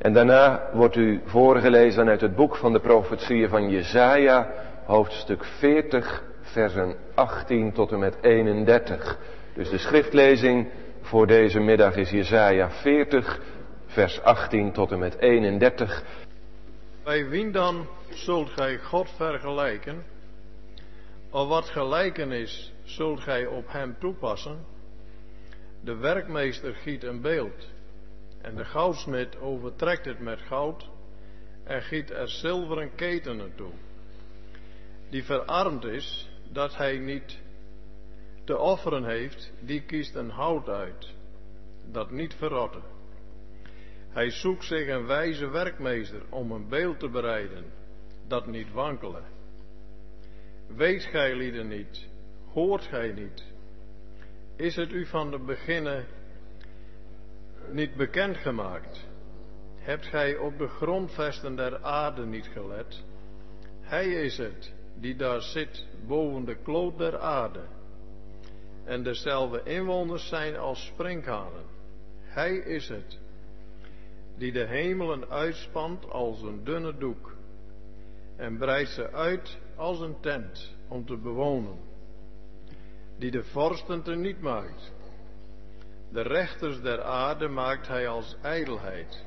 En daarna wordt u voorgelezen uit het boek van de profetieën van Jesaja, hoofdstuk 40, versen 18 tot en met 31. Dus de schriftlezing voor deze middag is Jesaja 40, vers 18 tot en met 31. Bij wien dan zult gij God vergelijken? Of wat gelijken is, zult gij op hem toepassen? De werkmeester giet een beeld, en de goudsmid overtrekt het met goud, en giet er zilveren ketenen toe. Die verarmd is, dat hij niet te offeren heeft, die kiest een hout uit, dat niet verrotte. Hij zoekt zich een wijze werkmeester om een beeld te bereiden, dat niet wankele. Weet gij lieden niet, hoort gij niet? Is het u van de beginnen niet bekend gemaakt? Hebt gij op de grondvesten der aarde niet gelet? Hij is het die daar zit boven de kloot der aarde. En dezelfde inwoners zijn als sprinkhanen. Hij is het die de hemelen uitspant als een dunne doek en breidt ze uit als een tent om te bewonen, die de vorsten teniet maakt. De rechters der aarde maakt hij als ijdelheid.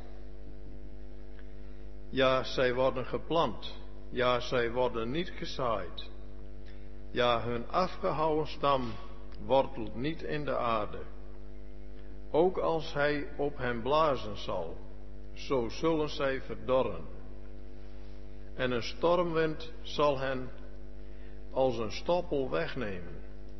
Ja, zij worden geplant, ja, zij worden niet gezaaid. Ja, hun afgehouwen stam wortelt niet in de aarde. Ook als hij op hen blazen zal, zo zullen zij verdorren. En een stormwind zal hen als een stoppel wegnemen.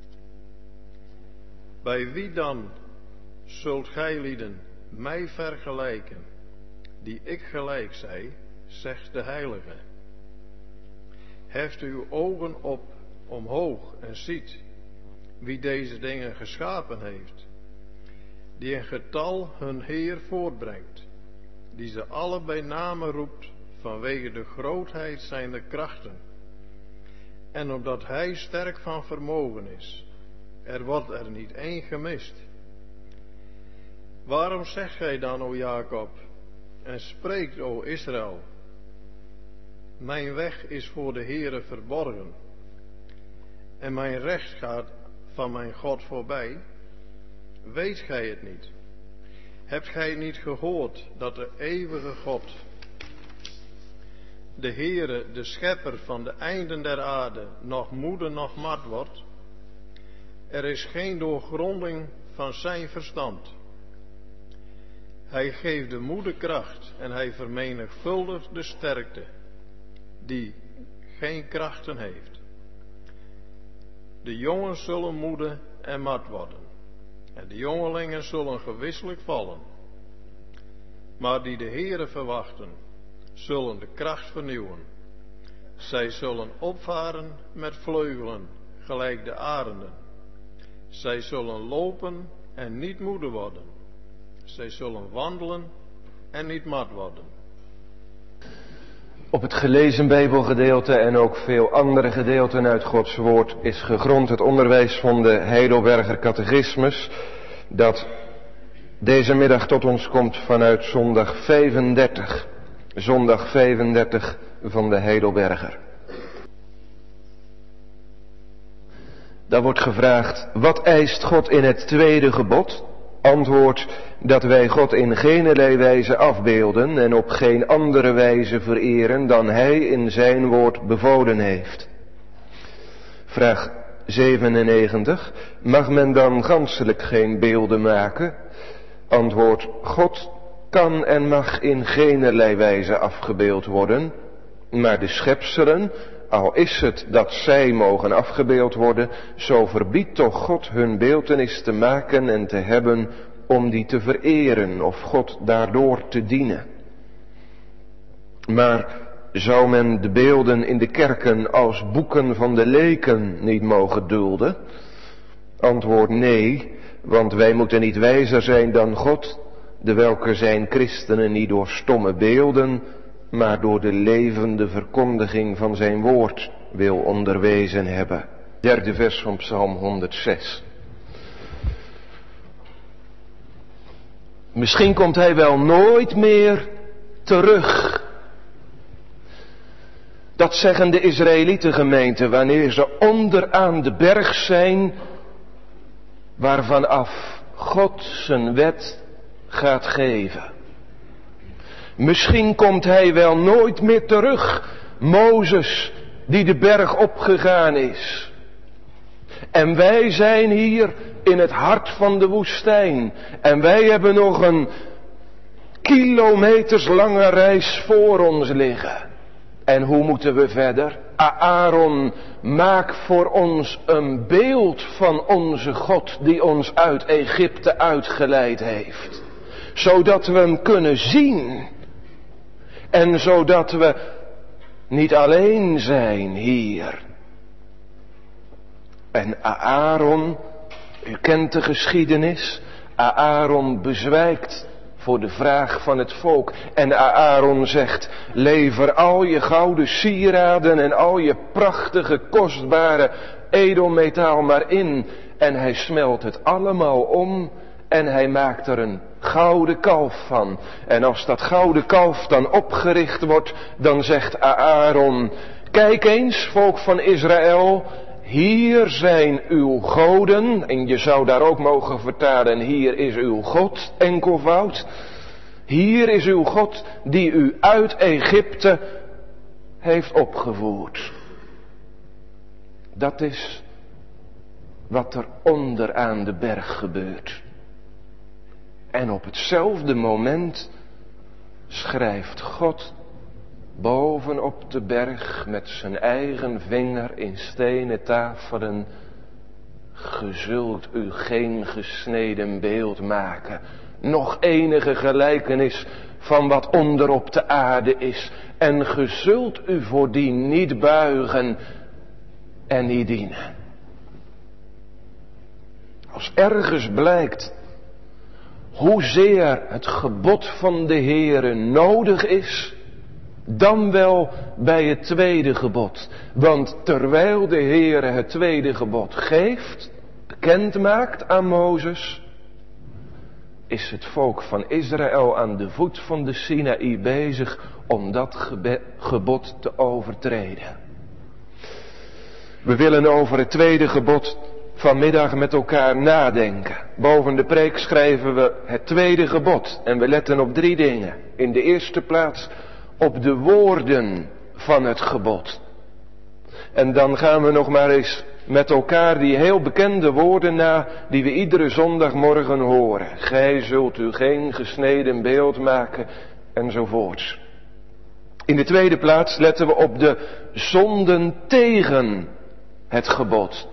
Bij wie dan zult gij lieden mij vergelijken, die ik gelijk zij, zegt de Heilige. Heft uw ogen op omhoog en ziet wie deze dingen geschapen heeft, die in getal hun Heer voortbrengt, die ze alle bij name roept vanwege de grootheid zijner krachten, en omdat hij sterk van vermogen is, er wordt er niet één gemist. Waarom zegt gij dan, o Jacob, en spreekt, o Israël, mijn weg is voor de Heere verborgen, en mijn recht gaat van mijn God voorbij? Weet gij het niet? Hebt gij niet gehoord dat de eeuwige God, de Heere, de schepper van de einden der aarde, nog moede nog mat wordt? Er is geen doorgronding van zijn verstand. Hij geeft de moede kracht en hij vermenigvuldigt de sterkte, die geen krachten heeft. De jongens zullen moede en mat worden, en de jongelingen zullen gewisselijk vallen. Maar die de Heere verwachten, zullen de kracht vernieuwen. Zij zullen opvaren met vleugelen, gelijk de arenden. Zij zullen lopen en niet moede worden. Zij zullen wandelen en niet mat worden. Op het gelezen Bijbelgedeelte en ook veel andere gedeelten uit Gods woord is gegrond het onderwijs van de Heidelberger Catechismus, dat deze middag tot ons komt vanuit zondag 35. Zondag 35 van de Heidelberger. Daar wordt gevraagd, wat eist God in het tweede gebod? Antwoord, dat wij God in geenerlei wijze afbeelden en op geen andere wijze vereren dan Hij in zijn woord bevolen heeft. Vraag 97, mag men dan ganselijk geen beelden maken? Antwoord, God kan en mag in geenerlei wijze afgebeeld worden, maar de schepselen, al is het dat zij mogen afgebeeld worden, zo verbiedt toch God hun beeltenis te maken en te hebben om die te vereren of God daardoor te dienen. Maar zou men de beelden in de kerken als boeken van de leken niet mogen dulden? Antwoord nee, want wij moeten niet wijzer zijn dan God, de welke zijn christenen niet door stomme beelden, maar door de levende verkondiging van zijn woord wil onderwezen hebben. Derde vers van Psalm 106. Misschien komt hij wel nooit meer terug. Dat zeggen de Israëlietengemeente wanneer ze onderaan de berg zijn, waarvan af God zijn wet gaat geven. Misschien komt hij wel nooit meer terug, Mozes die de berg opgegaan is. En wij zijn hier in het hart van de woestijn. En wij hebben nog een kilometerslange reis voor ons liggen. En hoe moeten we verder? Aaron, maak voor ons een beeld van onze God die ons uit Egypte uitgeleid heeft. Zodat we hem kunnen zien. En zodat we niet alleen zijn hier. En Aaron, u kent de geschiedenis. Aaron bezwijkt voor de vraag van het volk. En Aaron zegt, lever al je gouden sieraden en al je prachtige, kostbare edelmetaal maar in. En hij smelt het allemaal om en hij maakt er een gouden kalf van. En als dat gouden kalf dan opgericht wordt, dan zegt Aaron, kijk eens, volk van Israël, hier zijn uw goden, en je zou daar ook mogen vertalen, hier is uw God, enkelvoud. Hier is uw God die u uit Egypte heeft opgevoerd. Dat is wat er onderaan de berg gebeurt. En op hetzelfde moment schrijft God bovenop de berg met zijn eigen vinger in stenen tafelen, ge zult u geen gesneden beeld maken, nog enige gelijkenis van wat onder op de aarde is, en ge zult u voordien niet buigen en niet dienen. Als ergens blijkt hoezeer het gebod van de Heere nodig is, dan wel bij het tweede gebod. Want terwijl de Heere het tweede gebod geeft, bekend maakt aan Mozes, is het volk van Israël aan de voet van de Sinaï bezig om dat gebod te overtreden. We willen over het tweede gebod vanmiddag met elkaar nadenken. Boven de preek schrijven we het tweede gebod en we letten op 3 dingen. In de eerste plaats op de woorden van het gebod. En dan gaan we nog maar eens met elkaar die heel bekende woorden na, die we iedere zondagmorgen horen. Gij zult u geen gesneden beeld maken, enzovoorts. In de tweede plaats letten we op de zonden tegen het gebod.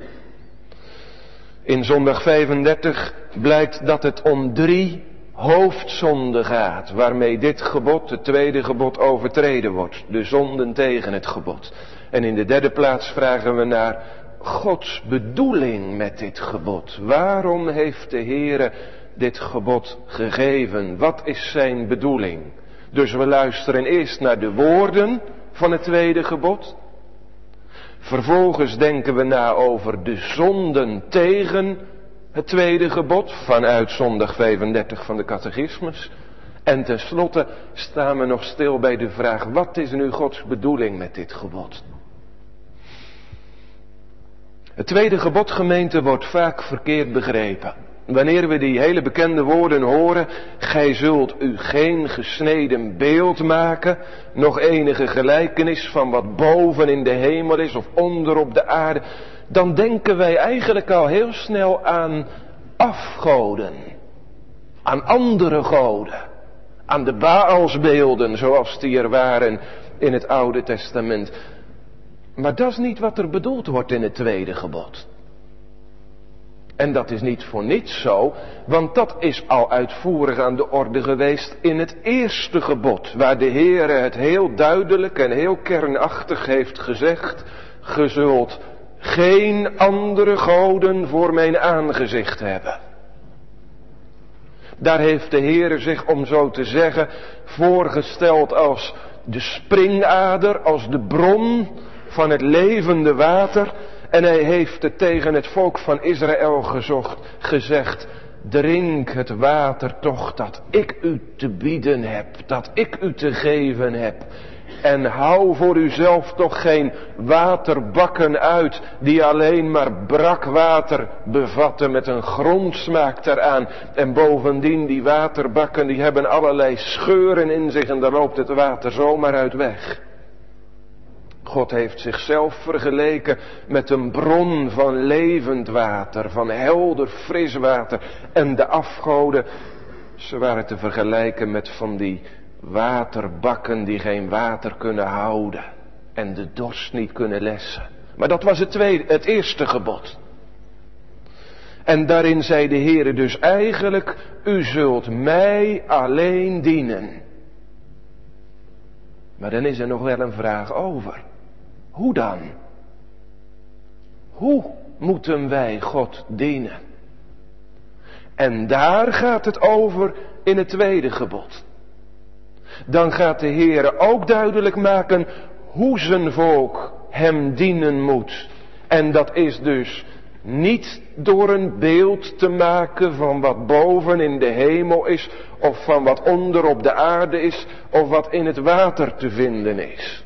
In zondag 35 blijkt dat het om 3 hoofdzonden gaat, waarmee dit gebod, het tweede gebod, overtreden wordt. De zonden tegen het gebod. En in de derde plaats vragen we naar Gods bedoeling met dit gebod. Waarom heeft de Heere dit gebod gegeven? Wat is zijn bedoeling? Dus we luisteren eerst naar de woorden van het tweede gebod. Vervolgens denken we na over de zonden tegen het tweede gebod, vanuit zondag 35 van de catechismus. En tenslotte staan we nog stil bij de vraag, wat is nu Gods bedoeling met dit gebod? Het tweede gebod, gemeente, wordt vaak verkeerd begrepen. Wanneer we die hele bekende woorden horen, gij zult u geen gesneden beeld maken, nog enige gelijkenis van wat boven in de hemel is of onder op de aarde, dan denken wij eigenlijk al heel snel aan afgoden, aan andere goden, aan de Baalsbeelden zoals die er waren in het Oude Testament. Maar dat is niet wat er bedoeld wordt in het tweede gebod. En dat is niet voor niets zo, want dat is al uitvoerig aan de orde geweest in het eerste gebod, waar de Heere het heel duidelijk en heel kernachtig heeft gezegd, ge zult geen andere goden voor mijn aangezicht hebben. Daar heeft de Heere zich, om zo te zeggen, voorgesteld als de springader, als de bron van het levende water. En hij heeft het tegen het volk van Israël gezegd, drink het water toch dat ik u te bieden heb, dat ik u te geven heb. En hou voor uzelf toch geen waterbakken uit die alleen maar brak water bevatten met een grondsmaak eraan. En bovendien die waterbakken die hebben allerlei scheuren in zich en daar loopt het water zomaar uit weg. God heeft zichzelf vergeleken met een bron van levend water, van helder fris water. En de afgoden, ze waren te vergelijken met van die waterbakken die geen water kunnen houden en de dorst niet kunnen lessen. Maar dat was het eerste gebod. En daarin zei de Heere dus eigenlijk, u zult mij alleen dienen. Maar dan is er nog wel een vraag over. Hoe dan? Hoe moeten wij God dienen? En daar gaat het over in het tweede gebod. Dan gaat de Heere ook duidelijk maken hoe zijn volk hem dienen moet. En dat is dus niet door een beeld te maken van wat boven in de hemel is, of van wat onder op de aarde is, of wat in het water te vinden is.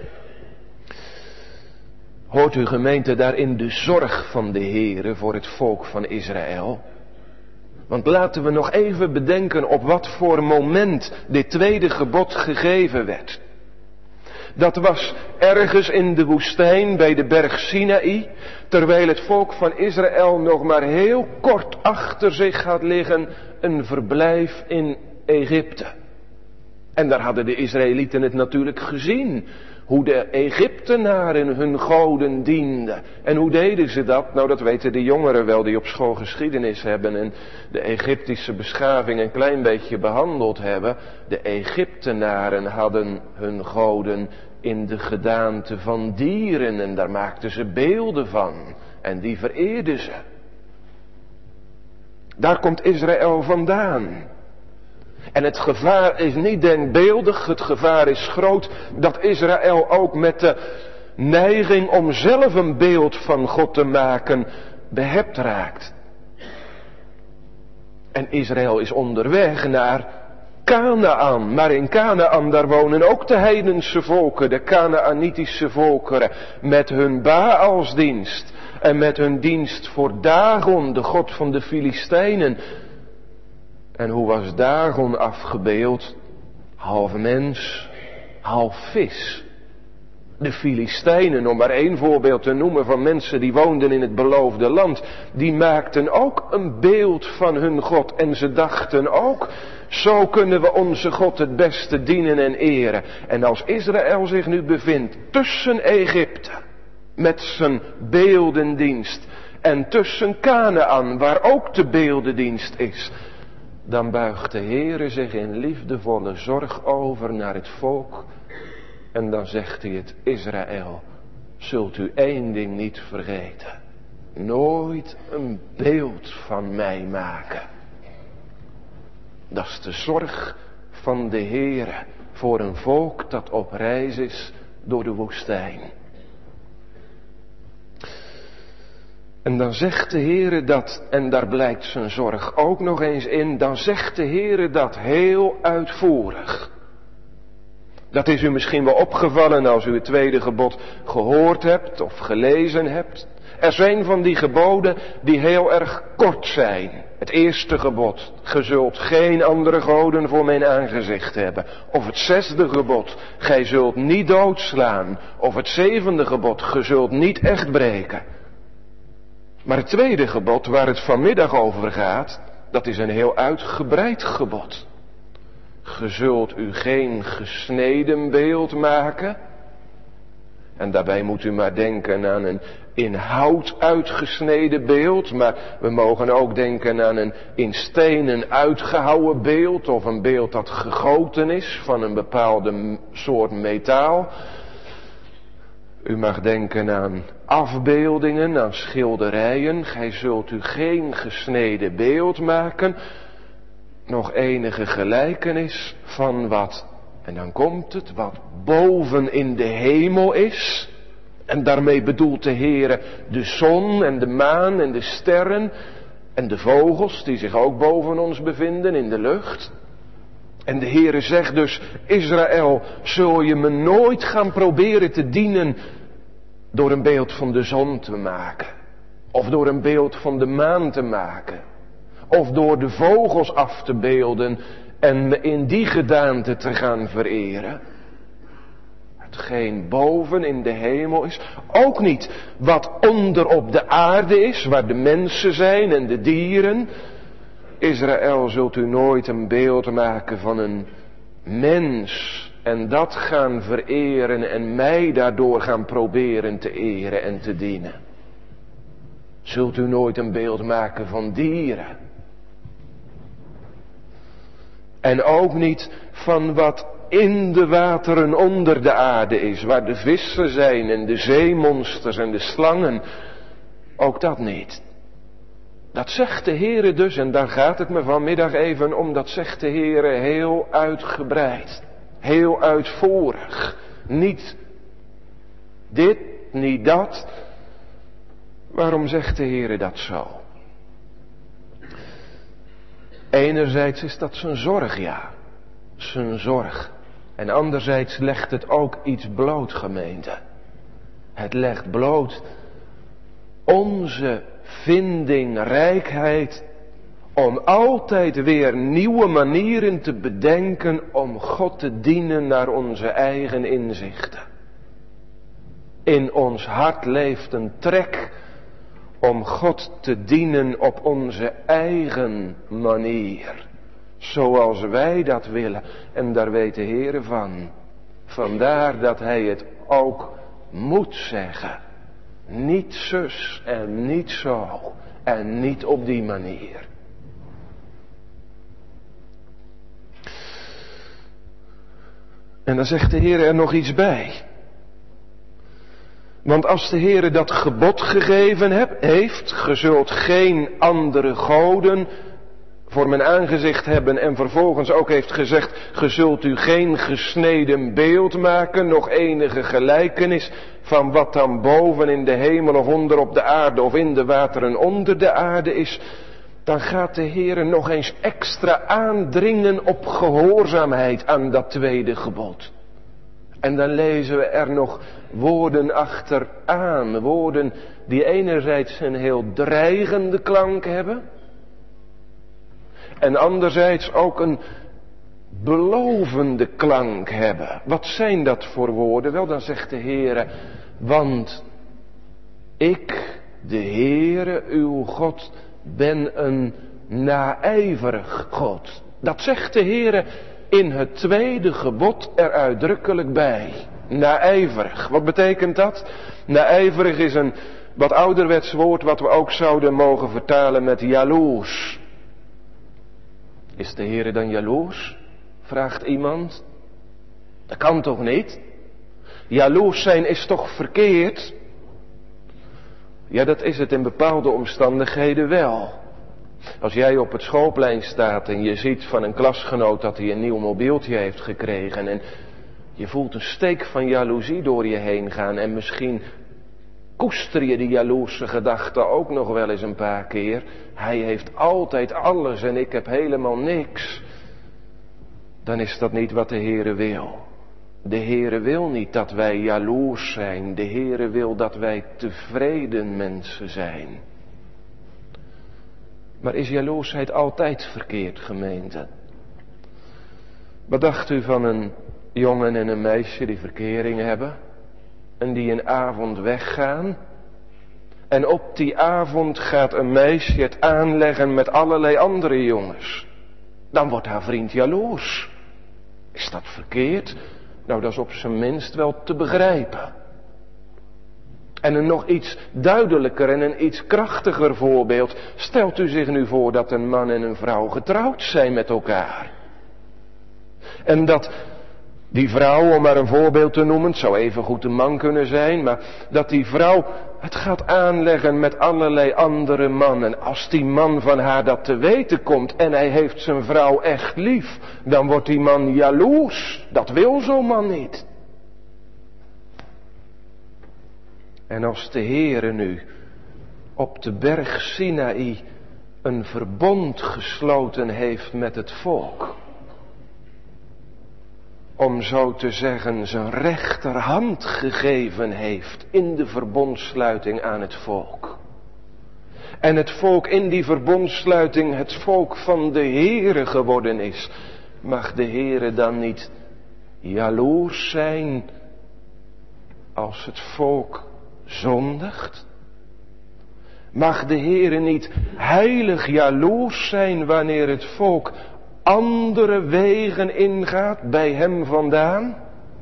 Hoort u gemeente daarin de zorg van de Heere voor het volk van Israël? Want laten we nog even bedenken op wat voor moment dit tweede gebod gegeven werd. Dat was ergens in de woestijn bij de berg Sinaï, terwijl het volk van Israël nog maar heel kort achter zich had liggen een verblijf in Egypte. En daar hadden de Israëlieten het natuurlijk gezien, hoe de Egyptenaren hun goden dienden. En hoe deden ze dat? Nou, dat weten de jongeren wel die op school geschiedenis hebben en de Egyptische beschaving een klein beetje behandeld hebben. De Egyptenaren hadden hun goden in de gedaante van dieren en daar maakten ze beelden van. En die vereerden ze. Daar komt Israël vandaan. En het gevaar is niet denkbeeldig, het gevaar is groot dat Israël ook met de neiging om zelf een beeld van God te maken behept raakt. En Israël is onderweg naar Kanaan, maar in Kanaan daar wonen ook de heidense volken, de Kanaanitische volkeren, met hun Baalsdienst en met hun dienst voor Dagon, de god van de Filistijnen. En hoe was Dagon afgebeeld? Half mens, half vis. De Filistijnen, om maar één voorbeeld te noemen van mensen die woonden in het beloofde land, die maakten ook een beeld van hun God. En ze dachten ook, zo kunnen we onze God het beste dienen en eren. En als Israël zich nu bevindt tussen Egypte, met zijn beeldendienst, en tussen Kanaan, waar ook de beeldendienst is, dan buigt de Heere zich in liefdevolle zorg over naar het volk. En dan zegt hij het, Israël, zult u één ding niet vergeten. Nooit een beeld van mij maken. Dat is de zorg van de Heere voor een volk dat op reis is door de woestijn. En dan zegt de Heere dat, en daar blijkt zijn zorg ook nog eens in, dan zegt de Heere dat heel uitvoerig. Dat is u misschien wel opgevallen als u het tweede gebod gehoord hebt of gelezen hebt. Er zijn van die geboden die heel erg kort zijn. Het eerste gebod, ge zult geen andere goden voor mijn aangezicht hebben. Of het zesde gebod, gij zult niet doodslaan. Of het zevende gebod, ge zult niet echt breken. Maar het tweede gebod waar het vanmiddag over gaat, dat is een heel uitgebreid gebod. Ge zult u geen gesneden beeld maken. En daarbij moet u maar denken aan een in hout uitgesneden beeld. Maar we mogen ook denken aan een in stenen uitgehouwen beeld. Of een beeld dat gegoten is van een bepaalde soort metaal. U mag denken aan afbeeldingen, aan schilderijen. Gij zult u geen gesneden beeld maken. Nog enige gelijkenis van wat, en dan komt het, wat boven in de hemel is. En daarmee bedoelt de Heere de zon en de maan en de sterren. En de vogels die zich ook boven ons bevinden in de lucht. En de Heere zegt dus, Israël, zul je me nooit gaan proberen te dienen door een beeld van de zon te maken. Of door een beeld van de maan te maken. Of door de vogels af te beelden en me in die gedaante te gaan vereren. Hetgeen boven in de hemel is, ook niet wat onder op de aarde is, waar de mensen zijn en de dieren. Israël, zult u nooit een beeld maken van een mens en dat gaan vereren en mij daardoor gaan proberen te eren en te dienen. Zult u nooit een beeld maken van dieren. En ook niet van wat in de wateren onder de aarde is, waar de vissen zijn en de zeemonsters en de slangen. Ook dat niet. Dat zegt de Heere dus, en daar gaat het me vanmiddag even om, dat zegt de Heere heel uitgebreid, heel uitvoerig. Niet dit, niet dat. Waarom zegt de Heere dat zo? Enerzijds is dat zijn zorg, ja, zijn zorg. En anderzijds legt het ook iets bloot, gemeente. Het legt bloot onze vindingrijkheid om altijd weer nieuwe manieren te bedenken om God te dienen naar onze eigen inzichten. In ons hart leeft een trek om God te dienen op onze eigen manier. Zoals wij dat willen. En daar weet de Heere van. Vandaar dat hij het ook moet zeggen. Niet zus en niet zo. En niet op die manier. En dan zegt de Heere er nog iets bij. Want als de Heere dat gebod gegeven heeft, ge zult geen andere goden voor mijn aangezicht hebben en vervolgens ook heeft gezegd, ge zult u geen gesneden beeld maken, nog enige gelijkenis van wat dan boven in de hemel of onder op de aarde of in de wateren onder de aarde is, dan gaat de Heere nog eens extra aandringen op gehoorzaamheid aan dat tweede gebod. En dan lezen we er nog woorden achteraan. Woorden die enerzijds een heel dreigende klank hebben. En anderzijds ook een belovende klank hebben. Wat zijn dat voor woorden? Wel, dan zegt de Heere, want ik, de Heere, uw God, ben een naijverig God. Dat zegt de Heere in het tweede gebod er uitdrukkelijk bij. Naijverig. Wat betekent dat? Naijverig is een wat ouderwets woord wat we ook zouden mogen vertalen met jaloers. Is de Heere dan jaloers? Vraagt iemand. Dat kan toch niet? Jaloers zijn is toch verkeerd? Ja, dat is het in bepaalde omstandigheden wel. Als jij op het schoolplein staat en je ziet van een klasgenoot dat hij een nieuw mobieltje heeft gekregen en je voelt een steek van jaloezie door je heen gaan en misschien koester je die jaloerse gedachte ook nog wel eens een paar keer. Hij heeft altijd alles en ik heb helemaal niks. Dan is dat niet wat de Heere wil. De Heere wil niet dat wij jaloers zijn. De Heere wil dat wij tevreden mensen zijn. Maar is jaloersheid altijd verkeerd, gemeente? Wat dacht u van een jongen en een meisje die verkering hebben en die een avond weggaan? En op die avond gaat een meisje het aanleggen met allerlei andere jongens. Dan wordt haar vriend jaloers. Is dat verkeerd? Nou, dat is op zijn minst wel te begrijpen. En een nog iets duidelijker en een iets krachtiger voorbeeld. Stelt u zich nu voor dat een man en een vrouw getrouwd zijn met elkaar. En dat die vrouw, om maar een voorbeeld te noemen, het zou even goed een man kunnen zijn, maar dat die vrouw het gaat aanleggen met allerlei andere mannen. Als die man van haar dat te weten komt en hij heeft zijn vrouw echt lief, dan wordt die man jaloers. Dat wil zo'n man niet. En als de Heere nu op de berg Sinaï een verbond gesloten heeft met het volk. Om zo te zeggen zijn rechterhand gegeven heeft in de verbondsluiting aan het volk. En het volk in die verbondsluiting het volk van de Heere geworden is. Mag de Heere dan niet jaloers zijn als het volk zondigt? Mag de Heere niet heilig jaloers zijn wanneer het volk andere wegen ingaat bij hem vandaan?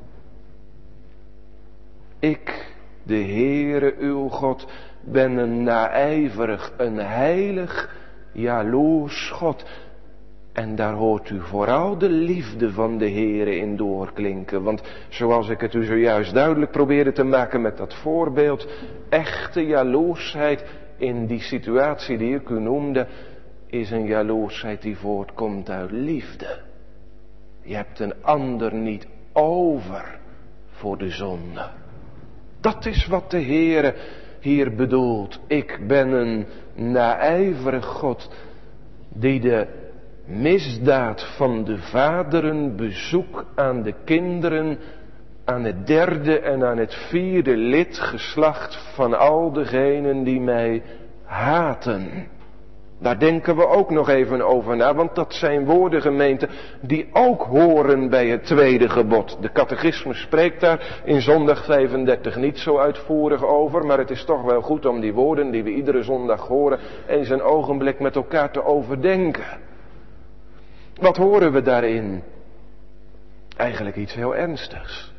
Ik, de Heere uw God, ben een naijverig, een heilig, jaloers God. En daar hoort u vooral de liefde van de Heere in doorklinken. Want zoals ik het u zojuist duidelijk probeerde te maken met dat voorbeeld, echte jaloersheid in die situatie die ik u noemde, is een jaloersheid die voortkomt uit liefde. Je hebt een ander niet over voor de zonde. Dat is wat de Heere hier bedoelt. Ik ben een naijverig God die de misdaad van de vaderen bezoek aan de kinderen, aan het derde en aan het vierde lid geslacht van al degenen die mij haten. Daar denken we ook nog even over na, want dat zijn woorden, gemeente, die ook horen bij het tweede gebod. De catechismus spreekt daar in zondag 35 niet zo uitvoerig over, maar het is toch wel goed om die woorden die we iedere zondag horen eens een ogenblik met elkaar te overdenken. Wat horen we daarin? Eigenlijk iets heel ernstigs.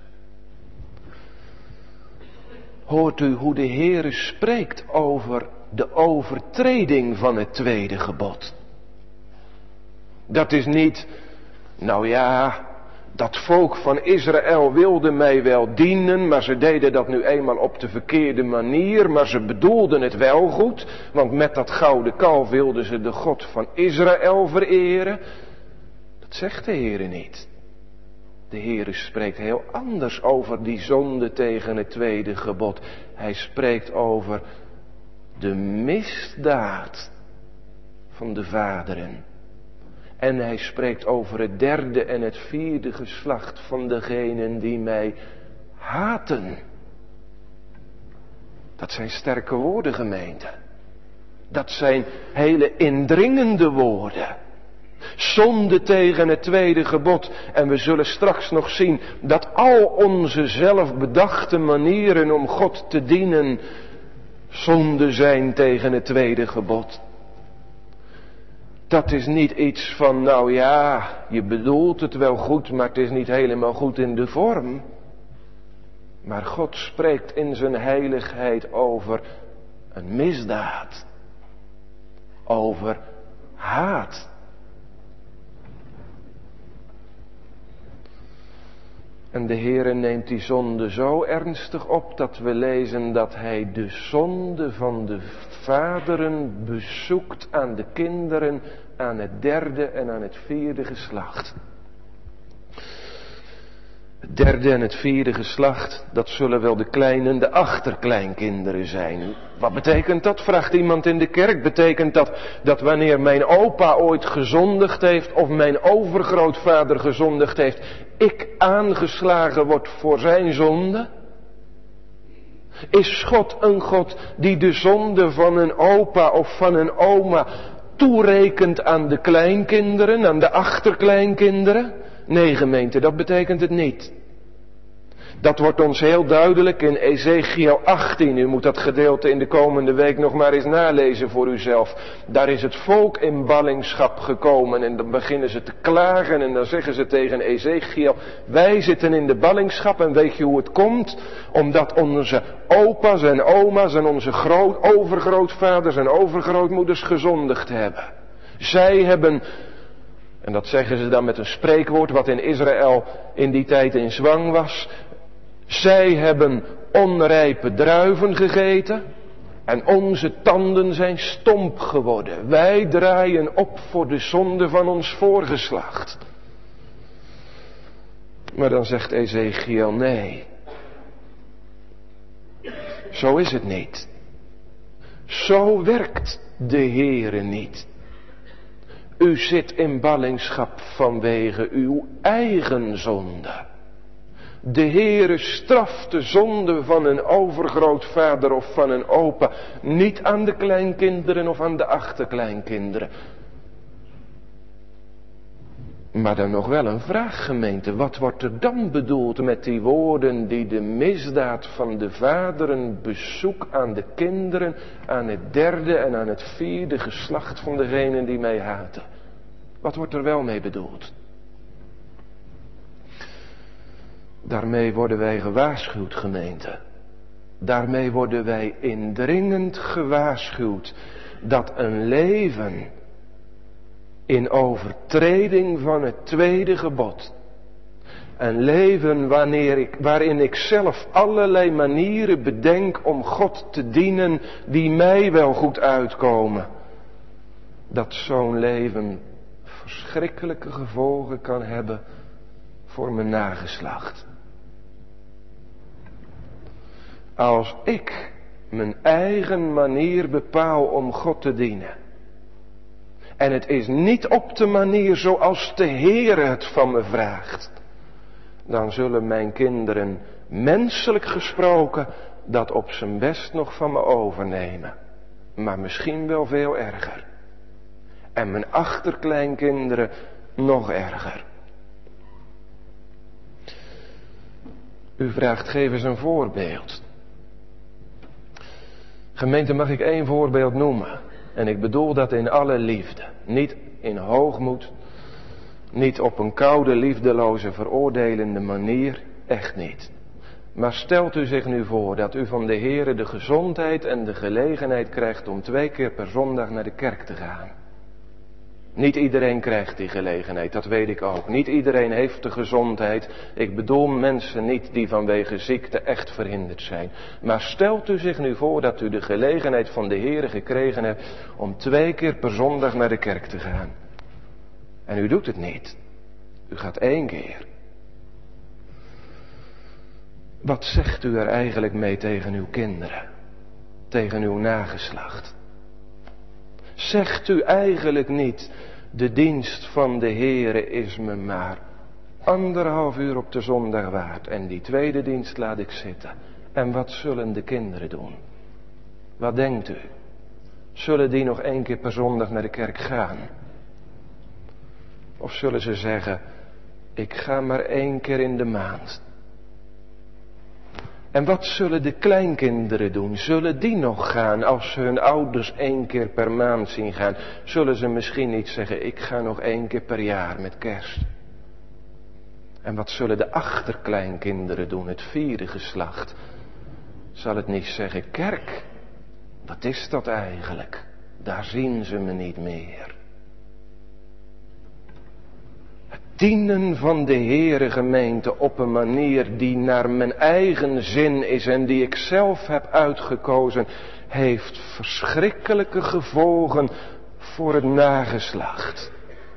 Hoort u hoe de Heere spreekt over de overtreding van het tweede gebod? Dat is niet, nou ja, dat volk van Israël wilde mij wel dienen, maar ze deden dat nu eenmaal op de verkeerde manier, maar ze bedoelden het wel goed, want met dat gouden kalf wilden ze de God van Israël vereren. Dat zegt de Heere niet. De Heere spreekt heel anders over die zonde tegen het tweede gebod. Hij spreekt over de misdaad van de vaderen. En hij spreekt over het derde en het vierde geslacht van degenen die mij haten. Dat zijn sterke woorden, gemeente. Dat zijn hele indringende woorden. Zonde tegen het tweede gebod. En we zullen straks nog zien dat al onze zelfbedachte manieren om God te dienen zonde zijn tegen het tweede gebod. Dat is niet iets van, nou ja, je bedoelt het wel goed, maar het is niet helemaal goed in de vorm. Maar God spreekt in zijn heiligheid over een misdaad. Over haat. En de Heere neemt die zonde zo ernstig op dat we lezen dat hij de zonde van de vaderen bezoekt aan de kinderen, aan het derde en aan het vierde geslacht. Het derde en het vierde geslacht, dat zullen wel de kleine en de achterkleinkinderen zijn. Wat betekent dat? Vraagt iemand in de kerk. Betekent dat wanneer mijn opa ooit gezondigd heeft of mijn overgrootvader gezondigd heeft, ik aangeslagen word voor zijn zonde? Is God een God die de zonde van een opa of van een oma toerekent aan de kleinkinderen, aan de achterkleinkinderen? Nee, gemeente, dat betekent het niet. Dat wordt ons heel duidelijk in Ezechiel 18. U moet dat gedeelte in de komende week nog maar eens nalezen voor uzelf. Daar is het volk in ballingschap gekomen en dan beginnen ze te klagen en dan zeggen ze tegen Ezechiel: wij zitten in de ballingschap en weet je hoe het komt? Omdat onze opa's en oma's en onze overgrootvaders en overgrootmoeders gezondigd hebben. Zij hebben, en dat zeggen ze dan met een spreekwoord wat in Israël in die tijd in zwang was. Zij hebben onrijpe druiven gegeten en onze tanden zijn stomp geworden. Wij draaien op voor de zonde van ons voorgeslacht. Maar dan zegt Ezechiel: nee, zo is het niet. Zo werkt de Heere niet. U zit in ballingschap vanwege uw eigen zonde. De Heere straft de zonde van een overgrootvader of van een opa niet aan de kleinkinderen of aan de achterkleinkinderen. Maar dan nog wel een vraag, gemeente. Wat wordt er dan bedoeld met die woorden die de misdaad van de vaderen bezoek aan de kinderen, aan het derde en aan het vierde geslacht van degenen die mij haten? Wat wordt er wel mee bedoeld? Daarmee worden wij gewaarschuwd, gemeente. Daarmee worden wij indringend gewaarschuwd dat een leven in overtreding van het tweede gebod, een leven waarin ik zelf allerlei manieren bedenk om God te dienen die mij wel goed uitkomen, dat zo'n leven verschrikkelijke gevolgen kan hebben voor mijn nageslacht. Als ik mijn eigen manier bepaal om God te dienen, en het is niet op de manier zoals de Heer het van me vraagt, dan zullen mijn kinderen, menselijk gesproken, dat op zijn best nog van me overnemen. Maar misschien wel veel erger. En mijn achterkleinkinderen nog erger. U vraagt, geef eens een voorbeeld. Gemeente, mag ik 1 voorbeeld noemen? En ik bedoel dat in alle liefde. Niet in hoogmoed. Niet op een koude, liefdeloze, veroordelende manier. Echt niet. Maar stelt u zich nu voor dat u van de Heere de gezondheid en de gelegenheid krijgt om 2 keer per zondag naar de kerk te gaan. Niet iedereen krijgt die gelegenheid, dat weet ik ook. Niet iedereen heeft de gezondheid. Ik bedoel mensen niet die vanwege ziekte echt verhinderd zijn. Maar stelt u zich nu voor dat u de gelegenheid van de Heere gekregen hebt om 2 keer per zondag naar de kerk te gaan. En u doet het niet. U gaat 1 keer. Wat zegt u er eigenlijk mee tegen uw kinderen? Tegen uw nageslacht? Zegt u eigenlijk niet, de dienst van de Heere is me maar 1,5 uur op de zondag waard en die tweede dienst laat ik zitten. En wat zullen de kinderen doen? Wat denkt u? Zullen die nog 1 keer per zondag naar de kerk gaan? Of zullen ze zeggen, ik ga maar 1 keer in de maand? En wat zullen de kleinkinderen doen? Zullen die nog gaan als ze hun ouders 1 keer per maand zien gaan? Zullen ze misschien niet zeggen, ik ga nog 1 keer per jaar met kerst? En wat zullen de achterkleinkinderen doen, het vierde geslacht? Zal het niet zeggen, kerk, wat is dat eigenlijk? Daar zien ze me niet meer. Dienen van de Heere, gemeente, op een manier die naar mijn eigen zin is en die ik zelf heb uitgekozen, heeft verschrikkelijke gevolgen voor het nageslacht.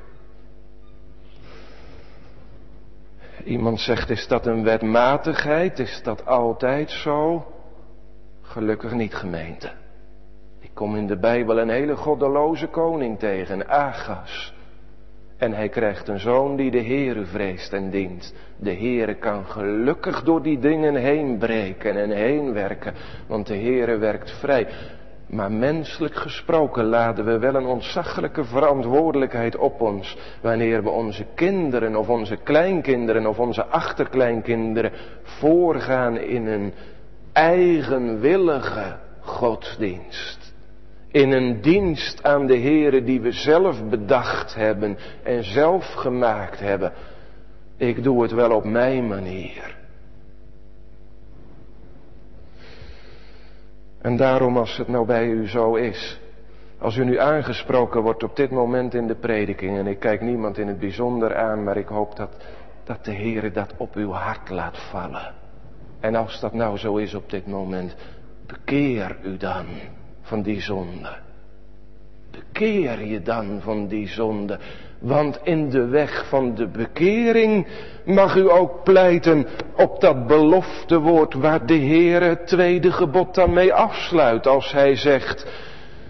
Iemand zegt, is dat een wetmatigheid? Is dat altijd zo? Gelukkig niet, gemeente. Ik kom in de Bijbel een hele goddeloze koning tegen, Agas. En hij krijgt een zoon die de Heere vreest en dient. De Heere kan gelukkig door die dingen heen breken en heen werken. Want de Heere werkt vrij. Maar menselijk gesproken laden we wel een ontzaglijke verantwoordelijkheid op ons. Wanneer we onze kinderen of onze kleinkinderen of onze achterkleinkinderen voorgaan in een eigenwillige godsdienst. In een dienst aan de Heere die we zelf bedacht hebben en zelf gemaakt hebben. Ik doe het wel op mijn manier. En daarom, als het nou bij u zo is, als u nu aangesproken wordt op dit moment in de prediking, en ik kijk niemand in het bijzonder aan, maar ik hoop dat de Heere dat op uw hart laat vallen. En als dat nou zo is op dit moment, bekeer u dan van die zonde. Bekeer je dan van die zonde. Want in de weg van de bekering mag u ook pleiten op dat beloftewoord waar de Heere het tweede gebod dan mee afsluit. Als hij zegt,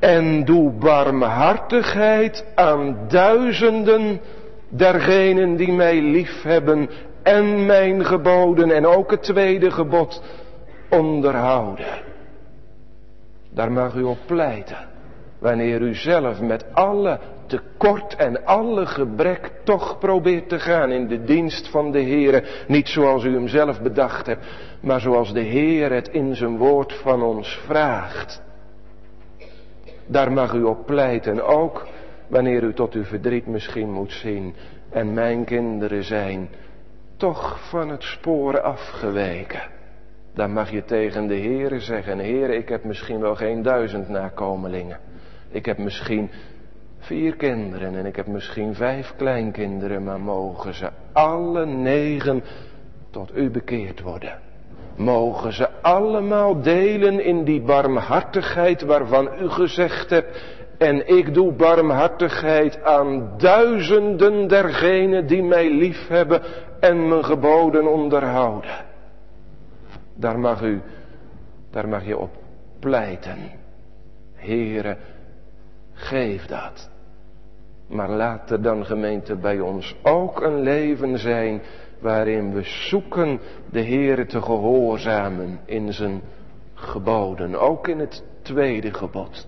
En doe barmhartigheid aan duizenden dergenen die mij lief hebben en mijn geboden en ook het tweede gebod onderhouden. Daar mag u op pleiten, wanneer u zelf met alle tekort en alle gebrek toch probeert te gaan in de dienst van de Heere. Niet zoals u hem zelf bedacht hebt, maar zoals de Heer het in zijn woord van ons vraagt. Daar mag u op pleiten, ook wanneer u tot uw verdriet misschien moet zien. En mijn kinderen zijn toch van het spoor afgeweken. Dan mag je tegen de Heere zeggen: Heere, ik heb misschien wel geen 1000 nakomelingen. Ik heb misschien 4 kinderen en ik heb misschien 5 kleinkinderen. Maar mogen ze alle 9 tot u bekeerd worden. Mogen ze allemaal delen in die barmhartigheid waarvan u gezegd hebt: en ik doe barmhartigheid aan duizenden dergenen die mij lief hebben en mijn geboden onderhouden. Daar mag je op pleiten. Heere, geef dat. Maar laat er dan, gemeente, bij ons ook een leven zijn waarin we zoeken de Heere te gehoorzamen in zijn geboden. Ook in het tweede gebod.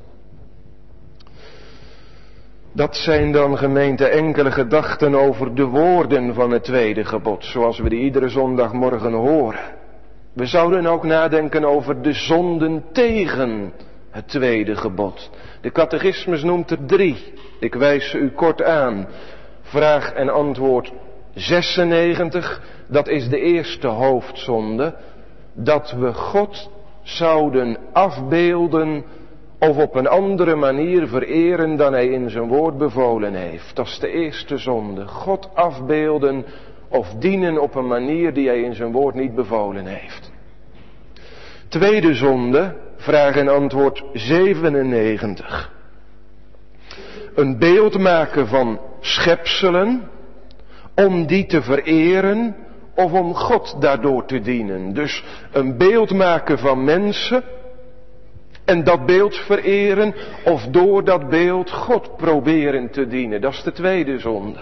Dat zijn dan, gemeente, enkele gedachten over de woorden van het tweede gebod, zoals we die iedere zondagmorgen horen. We zouden ook nadenken over de zonden tegen het tweede gebod. De catechismus noemt er 3. Ik wijs ze u kort aan. Vraag en antwoord 96, dat is de eerste hoofdzonde. Dat we God zouden afbeelden of op een andere manier vereren dan hij in zijn woord bevolen heeft. Dat is de eerste zonde. God afbeelden of dienen op een manier die hij in zijn woord niet bevolen heeft. Tweede zonde, vraag en antwoord 97. Een beeld maken van schepselen, om die te vereren of om God daardoor te dienen. Dus een beeld maken van mensen en dat beeld vereren of door dat beeld God proberen te dienen. Dat is de tweede zonde.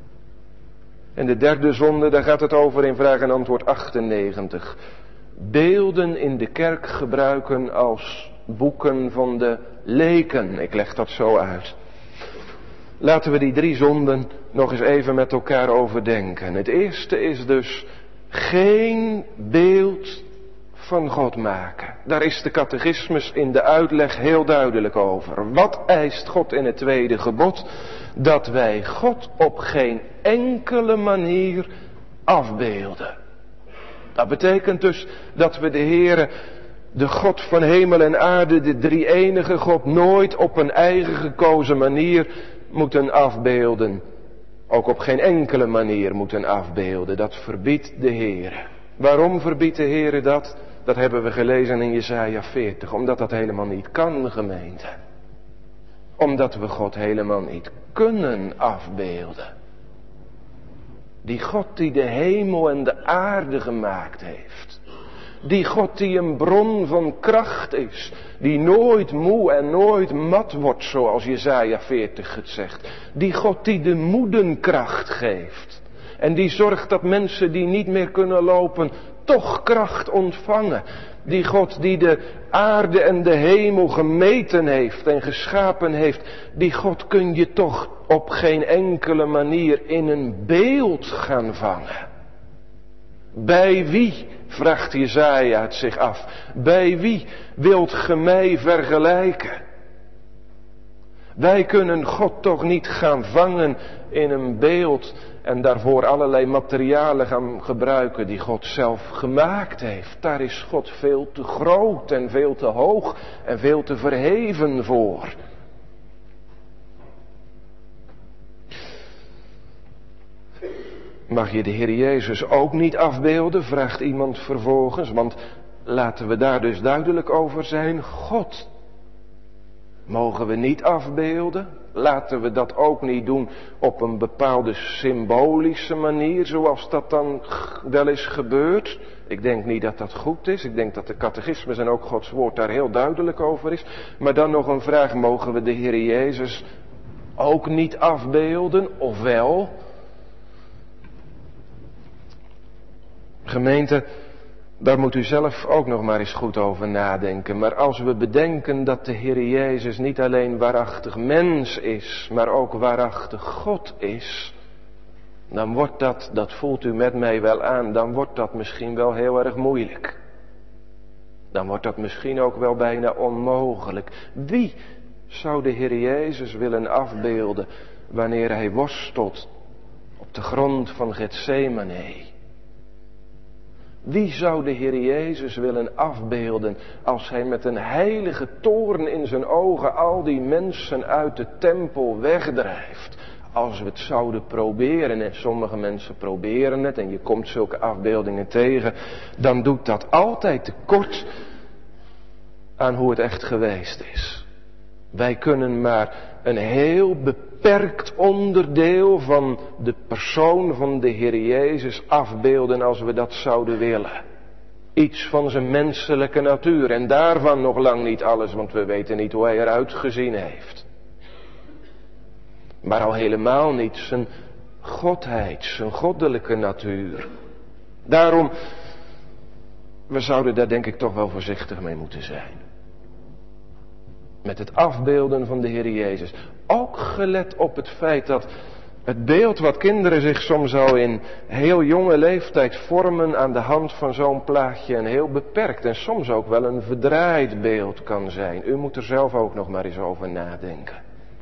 En de derde zonde, daar gaat het over in vraag en antwoord 98. Beelden in de kerk gebruiken als boeken van de leken. Ik leg dat zo uit. Laten we die 3 zonden nog eens even met elkaar overdenken. Het eerste is dus geen beeld van God maken. Daar is de catechismus in de uitleg heel duidelijk over. Wat eist God in het tweede gebod? Dat wij God op geen enkele manier afbeelden. Dat betekent dus dat we de Heere, de God van hemel en aarde, de drie-enige God, nooit op een eigen gekozen manier moeten afbeelden. Ook op geen enkele manier moeten afbeelden. Dat verbiedt de Heere. Waarom verbiedt de Heere dat? Dat hebben we gelezen in Jesaja 40. Omdat dat helemaal niet kan, gemeente. Omdat we God helemaal niet kunnen afbeelden. Die God die de hemel en de aarde gemaakt heeft. Die God die een bron van kracht is. Die nooit moe en nooit mat wordt, zoals Jesaja 40 het zegt. Die God die de moedenkracht geeft. En die zorgt dat mensen die niet meer kunnen lopen toch kracht ontvangen. Die God die de aarde en de hemel gemeten heeft en geschapen heeft. Die God kun je toch op geen enkele manier in een beeld gaan vangen. Bij wie, vraagt Jesaja het zich af, bij wie wilt ge mij vergelijken? Wij kunnen God toch niet gaan vangen in een beeld en daarvoor allerlei materialen gaan gebruiken die God zelf gemaakt heeft. Daar is God veel te groot en veel te hoog en veel te verheven voor. Mag je de Heer Jezus ook niet afbeelden, vraagt iemand vervolgens, want laten we daar dus duidelijk over zijn. God mogen we niet afbeelden. Laten we dat ook niet doen op een bepaalde symbolische manier, zoals dat dan wel eens gebeurt. Ik denk niet dat dat goed is. Ik denk dat de catechismus en ook Gods woord daar heel duidelijk over is. Maar dan nog een vraag, mogen we de Heer Jezus ook niet afbeelden, of wel? Gemeente, daar moet u zelf ook nog maar eens goed over nadenken. Maar als we bedenken dat de Heer Jezus niet alleen waarachtig mens is, maar ook waarachtig God is, dan wordt dat voelt u met mij wel aan, dan wordt dat misschien wel heel erg moeilijk. Dan wordt dat misschien ook wel bijna onmogelijk. Wie zou de Heer Jezus willen afbeelden wanneer hij worstelt op de grond van Getsemane? Wie zou de Heer Jezus willen afbeelden als hij met een heilige toorn in zijn ogen al die mensen uit de tempel wegdrijft? Als we het zouden proberen, en sommige mensen proberen het, en je komt zulke afbeeldingen tegen, dan doet dat altijd tekort aan hoe het echt geweest is. Wij kunnen maar een heel beperkt onderdeel van de persoon van de Heer Jezus afbeelden als we dat zouden willen. Iets van zijn menselijke natuur en daarvan nog lang niet alles, want we weten niet hoe hij eruit gezien heeft. Maar al helemaal niet zijn godheid, zijn goddelijke natuur. Daarom, we zouden daar denk ik toch wel voorzichtig mee moeten zijn. Met het afbeelden van de Heer Jezus. Ook gelet op het feit dat het beeld wat kinderen zich soms al in heel jonge leeftijd vormen aan de hand van zo'n plaatje een heel beperkt en soms ook wel een verdraaid beeld kan zijn. U moet er zelf ook nog maar eens over nadenken.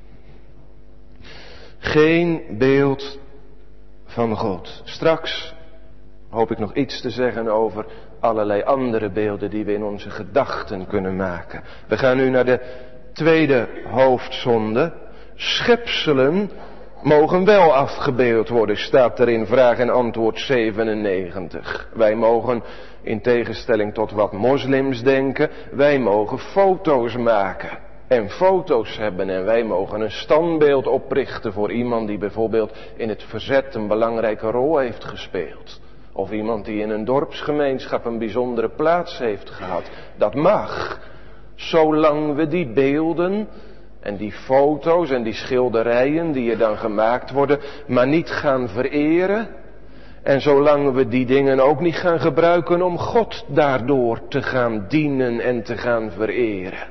Geen beeld van God. Straks hoop ik nog iets te zeggen over allerlei andere beelden die we in onze gedachten kunnen maken. We gaan nu naar de tweede hoofdzonde. Schepselen mogen wel afgebeeld worden, staat er in vraag en antwoord 97. Wij mogen, in tegenstelling tot wat moslims denken, wij mogen foto's maken en foto's hebben en wij mogen een standbeeld oprichten voor iemand die bijvoorbeeld in het verzet een belangrijke rol heeft gespeeld. Of iemand die in een dorpsgemeenschap een bijzondere plaats heeft gehad. Dat mag, zolang we die beelden en die foto's en die schilderijen die er dan gemaakt worden, maar niet gaan vereren. En zolang we die dingen ook niet gaan gebruiken om God daardoor te gaan dienen en te gaan vereren.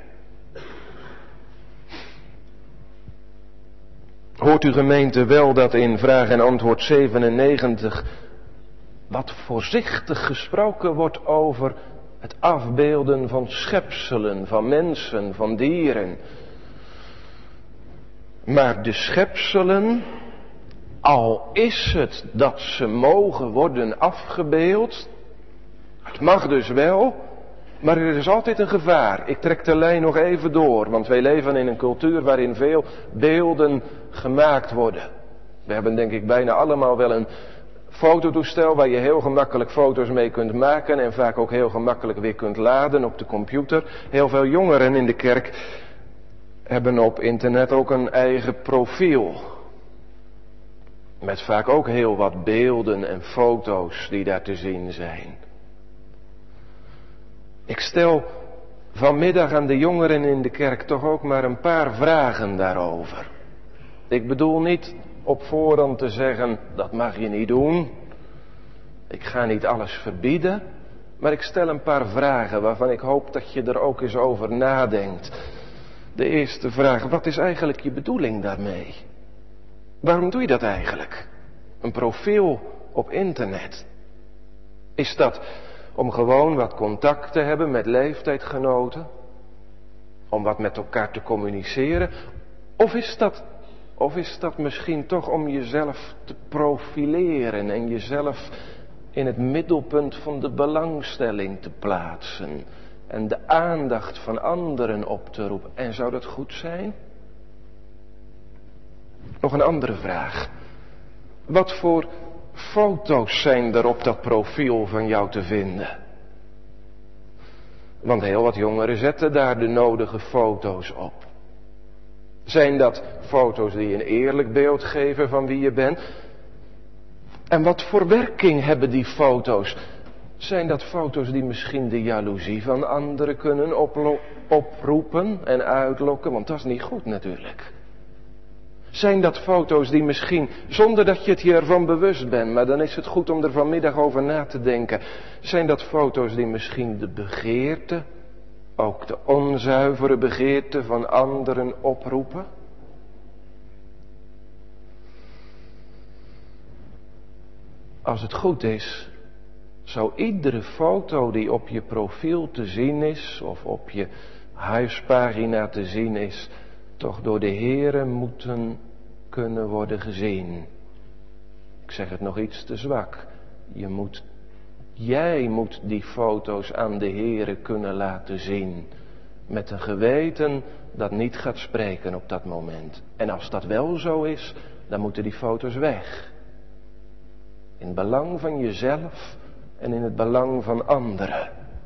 Hoort u gemeente wel dat in vraag en antwoord 97 wat voorzichtig gesproken wordt over het afbeelden van schepselen, van mensen, van dieren. Maar de schepselen, al is het dat ze mogen worden afgebeeld, het mag dus wel, maar er is altijd een gevaar. Ik trek de lijn nog even door, want wij leven in een cultuur waarin veel beelden gemaakt worden. We hebben denk ik bijna allemaal wel een fototoestel waar je heel gemakkelijk foto's mee kunt maken en vaak ook heel gemakkelijk weer kunt laden op de computer. Heel veel jongeren in de kerk hebben op internet ook een eigen profiel. Met vaak ook heel wat beelden en foto's die daar te zien zijn. Ik stel vanmiddag aan de jongeren in de kerk toch ook maar een paar vragen daarover. Ik bedoel niet op voorhand te zeggen, dat mag je niet doen. Ik ga niet alles verbieden. Maar ik stel een paar vragen waarvan ik hoop dat je er ook eens over nadenkt. De eerste vraag, wat is eigenlijk je bedoeling daarmee? Waarom doe je dat eigenlijk? Een profiel op internet. Is dat om gewoon wat contact te hebben met leeftijdgenoten? Om wat met elkaar te communiceren? Of is dat misschien toch om jezelf te profileren en jezelf in het middelpunt van de belangstelling te plaatsen en de aandacht van anderen op te roepen? En zou dat goed zijn? Nog een andere vraag. Wat voor foto's zijn er op dat profiel van jou te vinden? Want heel wat jongeren zetten daar de nodige foto's op. Zijn dat foto's die een eerlijk beeld geven van wie je bent? En wat voor werking hebben die foto's? Zijn dat foto's die misschien de jaloezie van anderen kunnen oproepen en uitlokken? Want dat is niet goed natuurlijk. Zijn dat foto's die misschien, zonder dat je het je ervan bewust bent, maar dan is het goed om er vanmiddag over na te denken. Zijn dat foto's die misschien de begeerte, ook de onzuivere begeerte van anderen oproepen? Als het goed is, zou iedere foto die op je profiel te zien is, of op je huispagina te zien is, toch door de Heere moeten kunnen worden gezien. Ik zeg het nog iets te zwak. Jij moet die foto's aan de Heere kunnen laten zien. Met een geweten dat niet gaat spreken op dat moment. En als dat wel zo is, dan moeten die foto's weg. In het belang van jezelf en in het belang van anderen.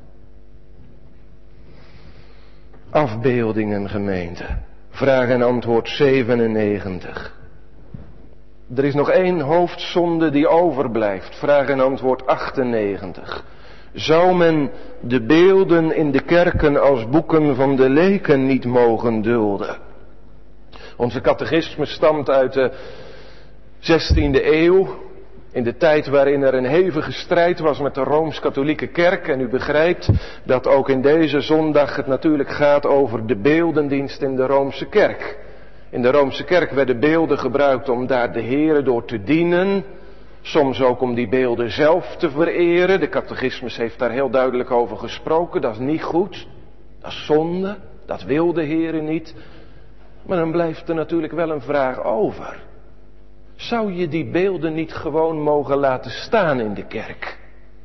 Afbeeldingen, gemeente. Vraag en antwoord 97. Er is nog één hoofdzonde die overblijft. Vraag en antwoord 98. Zou men de beelden in de kerken als boeken van de leken niet mogen dulden? Onze catechisme stamt uit de 16e eeuw. In de tijd waarin er een hevige strijd was met de Rooms-Katholieke Kerk. En u begrijpt dat ook in deze zondag het natuurlijk gaat over de beeldendienst in de Roomse Kerk. In de Roomse Kerk werden beelden gebruikt om daar de Heere door te dienen. Soms ook om die beelden zelf te vereren. De catechismus heeft daar heel duidelijk over gesproken. Dat is niet goed. Dat is zonde. Dat wil de Heere niet. Maar dan blijft er natuurlijk wel een vraag over. Zou je die beelden niet gewoon mogen laten staan in de kerk?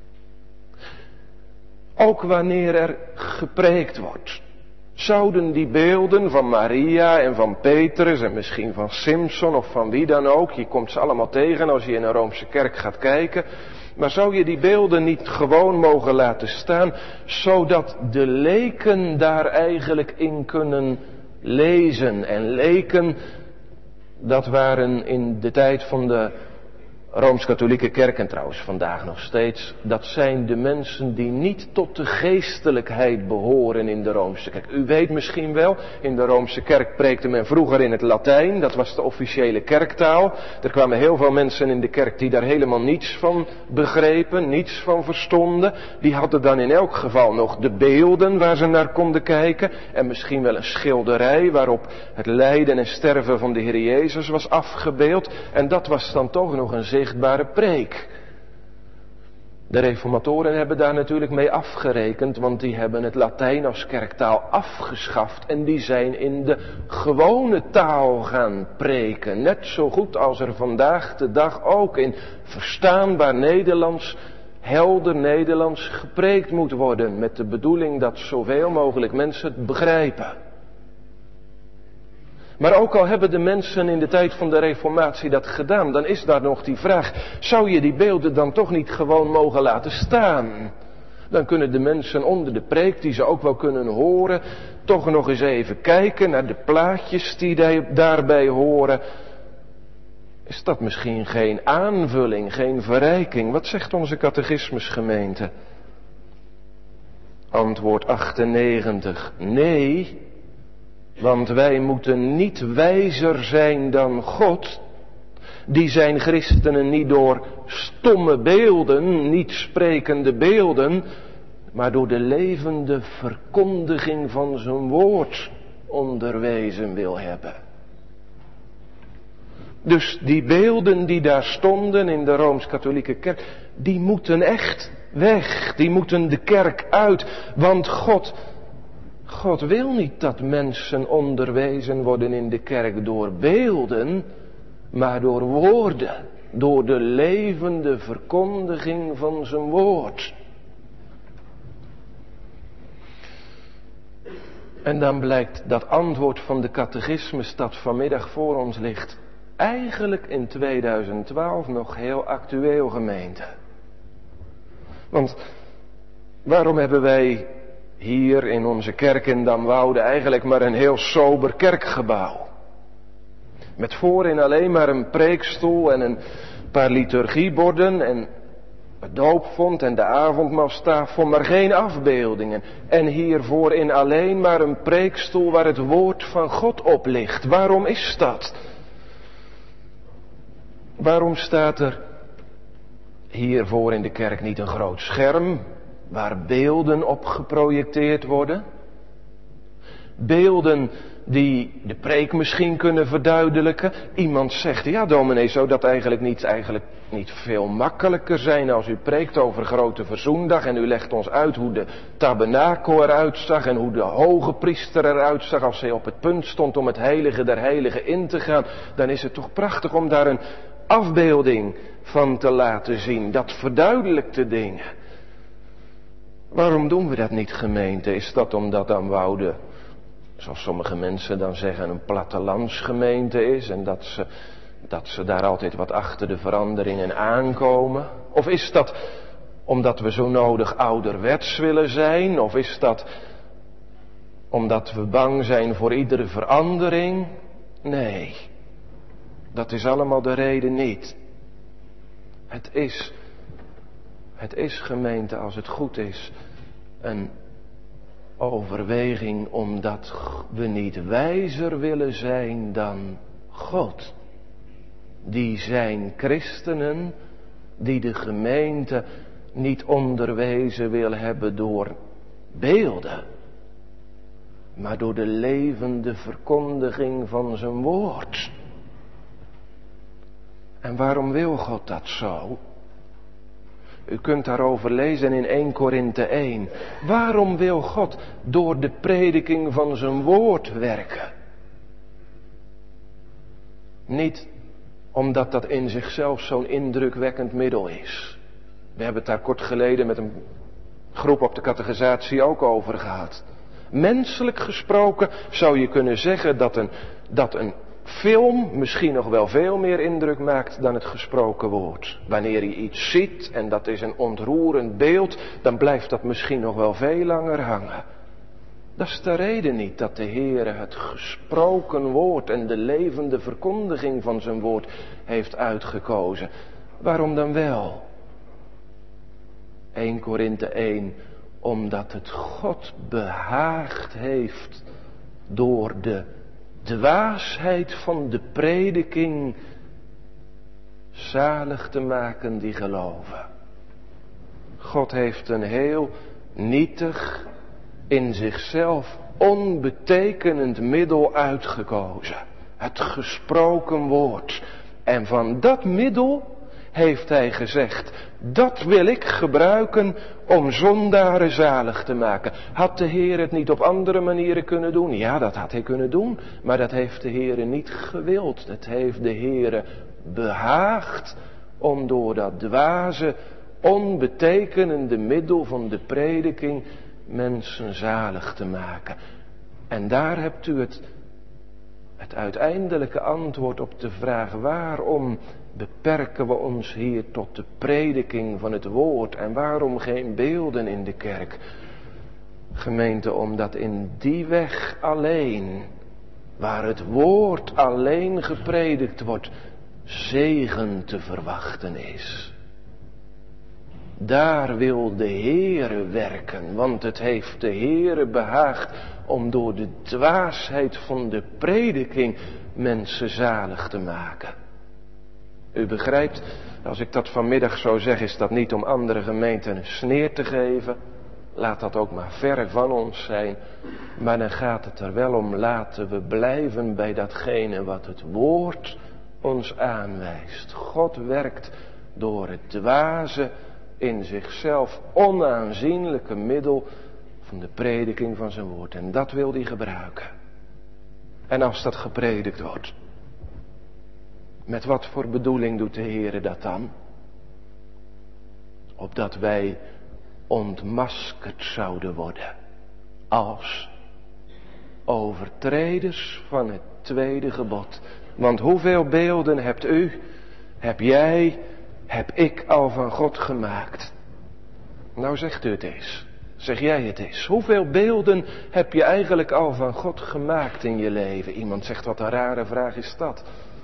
Ook wanneer er gepreekt wordt. Zouden die beelden van Maria en van Petrus en misschien van Simson of van wie dan ook, je komt ze allemaal tegen als je in een Roomse kerk gaat kijken. Maar zou je die beelden niet gewoon mogen laten staan, zodat de leken daar eigenlijk in kunnen lezen? En leken, dat waren in de tijd van de Rooms-Katholieke Kerk en trouwens vandaag nog steeds, dat zijn de mensen die niet tot de geestelijkheid behoren in de Roomse Kerk. U weet misschien wel, in de Roomse Kerk preekte men vroeger in het Latijn, dat was de officiële kerktaal. Er kwamen heel veel mensen in de kerk die daar helemaal niets van begrepen, niets van verstonden. Die hadden dan in elk geval nog de beelden waar ze naar konden kijken en misschien wel een schilderij waarop het lijden en sterven van de Heer Jezus was afgebeeld. En dat was dan toch nog een zichtbare preek. De reformatoren hebben daar natuurlijk mee afgerekend, want die hebben het Latijn als kerktaal afgeschaft en die zijn in de gewone taal gaan preken. Net zo goed als er vandaag de dag ook in verstaanbaar Nederlands, helder Nederlands gepreekt moet worden, met de bedoeling dat zoveel mogelijk mensen het begrijpen. Maar ook al hebben de mensen in de tijd van de Reformatie dat gedaan, dan is daar nog die vraag, zou je die beelden dan toch niet gewoon mogen laten staan? Dan kunnen de mensen onder de preek, die ze ook wel kunnen horen, toch nog eens even kijken naar de plaatjes die daarbij horen. Is dat misschien geen aanvulling, geen verrijking? Wat zegt onze catechismus, gemeente? Antwoord 98, nee. Want wij moeten niet wijzer zijn dan God. Die zijn christenen niet door stomme beelden, niet sprekende beelden, maar door de levende verkondiging van zijn woord onderwezen wil hebben. Dus die beelden die daar stonden in de Rooms-Katholieke Kerk, die moeten echt weg, die moeten de kerk uit, want God wil niet dat mensen onderwezen worden in de kerk door beelden, maar door woorden, door de levende verkondiging van zijn woord. En dan blijkt dat antwoord van de catechismus dat vanmiddag voor ons ligt, eigenlijk in 2012 nog heel actueel, gemeente. Want waarom hebben wij hier in onze kerk in Damwoude eigenlijk maar een heel sober kerkgebouw? Met voorin alleen maar een preekstoel en een paar liturgieborden en het doopvont en de avondmaalstafel, maar geen afbeeldingen. En hier voorin alleen maar een preekstoel waar het woord van God op ligt. Waarom is dat? Waarom staat er hiervoor in de kerk niet een groot scherm waar beelden op geprojecteerd worden? Beelden die de preek misschien kunnen verduidelijken. Iemand zegt, ja dominee, zou dat eigenlijk niet veel makkelijker zijn als u preekt over Grote Verzoendag en u legt ons uit hoe de tabernakel eruit zag en hoe de hoge priester eruit zag als hij op het punt stond om het heilige der heiligen in te gaan. Dan is het toch prachtig om daar een afbeelding van te laten zien. Dat verduidelijkt de dingen. Waarom doen we dat niet, gemeente? Is dat omdat dan Wouden, zoals sommige mensen dan zeggen, een plattelandsgemeente is en dat ze daar altijd wat achter de veranderingen aankomen? Of is dat omdat we zo nodig ouderwets willen zijn? Of is dat omdat we bang zijn voor iedere verandering? Nee, dat is allemaal de reden niet. Het is, gemeente, als het goed is, een overweging omdat we niet wijzer willen zijn dan God. Die zijn christenen die de gemeente niet onderwezen wil hebben door beelden, maar door de levende verkondiging van zijn woord. En waarom wil God dat zo? U kunt daarover lezen in 1 Korinthe 1. Waarom wil God door de prediking van zijn woord werken? Niet omdat dat in zichzelf zo'n indrukwekkend middel is. We hebben het daar kort geleden met een groep op de catechisatie ook over gehad. Menselijk gesproken zou je kunnen zeggen dat een film misschien nog wel veel meer indruk maakt dan het gesproken woord. Wanneer je iets ziet en dat is een ontroerend beeld, dan blijft dat misschien nog wel veel langer hangen. Dat is de reden niet dat de Heere het gesproken woord en de levende verkondiging van zijn woord heeft uitgekozen. Waarom dan wel? 1 Korinthe 1, omdat het God behaagd heeft door de dwaasheid van de prediking zalig te maken die geloven. God heeft een heel nietig, in zichzelf onbetekenend middel uitgekozen. Het gesproken woord. En van dat middel heeft hij gezegd, dat wil ik gebruiken om zondaren zalig te maken. Had de Heer het niet op andere manieren kunnen doen? Ja, dat had hij kunnen doen, maar dat heeft de Heer niet gewild. Het heeft de Heer behaagd om door dat dwaze, onbetekenende middel van de prediking mensen zalig te maken. En daar hebt u het uiteindelijke antwoord op de vraag: waarom beperken we ons hier tot de prediking van het woord en waarom geen beelden in de kerk? Gemeente, omdat in die weg alleen, waar het woord alleen gepredikt wordt, zegen te verwachten is. Daar wil de Heere werken, want het heeft de Heere behaagd om door de dwaasheid van de prediking mensen zalig te maken. U begrijpt, als ik dat vanmiddag zo zeg, is dat niet om andere gemeenten een sneer te geven. Laat dat ook maar ver van ons zijn. Maar dan gaat het er wel om, laten we blijven bij datgene wat het woord ons aanwijst. God werkt door het dwaze, in zichzelf onaanzienlijke middel van de prediking van zijn woord. En dat wil hij gebruiken. En als dat gepredikt wordt, met wat voor bedoeling doet de Heere dat dan? Opdat wij ontmaskerd zouden worden als overtreders van het tweede gebod. Want hoeveel beelden hebt u, heb jij, heb ik al van God gemaakt? Nou, zegt u het eens. Zeg jij het eens. Hoeveel beelden heb je eigenlijk al van God gemaakt in je leven? Iemand zegt, wat een rare vraag is dat.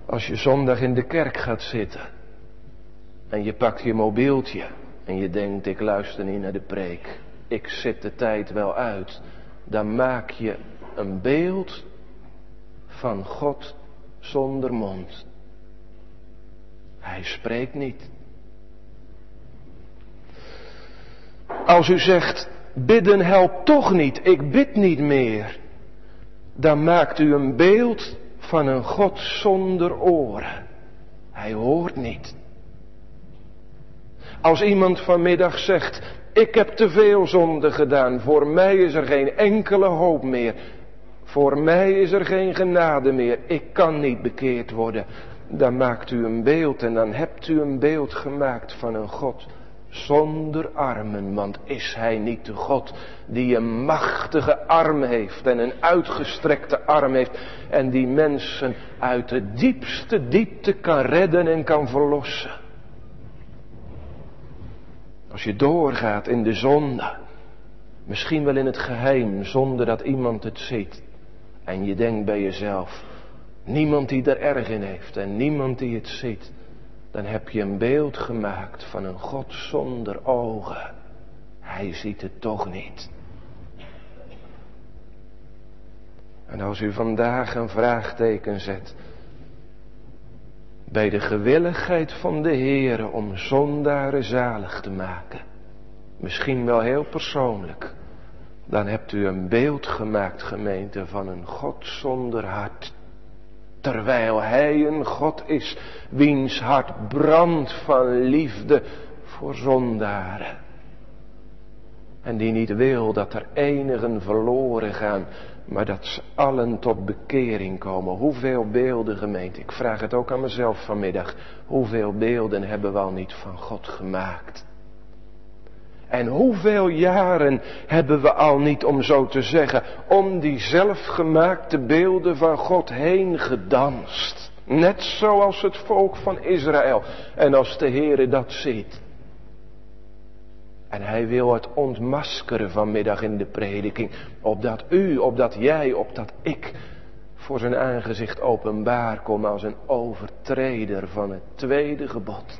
Als je zondag in de kerk gaat zitten en je pakt je mobieltje en je denkt, ik luister niet naar de preek, ik zit de tijd wel uit, dan maak je een beeld van God zonder mond. Hij spreekt niet. Als u zegt, bidden helpt toch niet, ik bid niet meer, dan maakt u een beeld van een God zonder oren. Hij hoort niet. Als iemand vanmiddag zegt, ik heb te veel zonde gedaan, voor mij is er geen enkele hoop meer, voor mij is er geen genade meer, ik kan niet bekeerd worden, dan maakt u een beeld en dan hebt u een beeld gemaakt van een God zonder armen, want is hij niet de God die een machtige arm heeft en een uitgestrekte arm heeft en die mensen uit de diepste diepte kan redden en kan verlossen. Als je doorgaat in de zonde, misschien wel in het geheim zonder dat iemand het ziet, en je denkt bij jezelf, niemand die er erg in heeft en niemand die het ziet, dan heb je een beeld gemaakt van een God zonder ogen. Hij ziet het toch niet. En als u vandaag een vraagteken zet bij de gewilligheid van de Heere om zondaren zalig te maken, misschien wel heel persoonlijk, dan hebt u een beeld gemaakt, gemeente, van een God zonder hart. Terwijl hij een God is, wiens hart brandt van liefde voor zondaren. En die niet wil dat er enigen verloren gaan, maar dat ze allen tot bekering komen. Hoeveel beelden, gemeente, ik vraag het ook aan mezelf vanmiddag. Hoeveel beelden hebben we al niet van God gemaakt? En hoeveel jaren hebben we al niet, om zo te zeggen, om die zelfgemaakte beelden van God heen gedanst. Net zoals het volk van Israël. En als de Heere dat ziet. En hij wil het ontmaskeren vanmiddag in de prediking. Opdat u, opdat jij, opdat ik voor zijn aangezicht openbaar kom als een overtreder van het tweede gebod.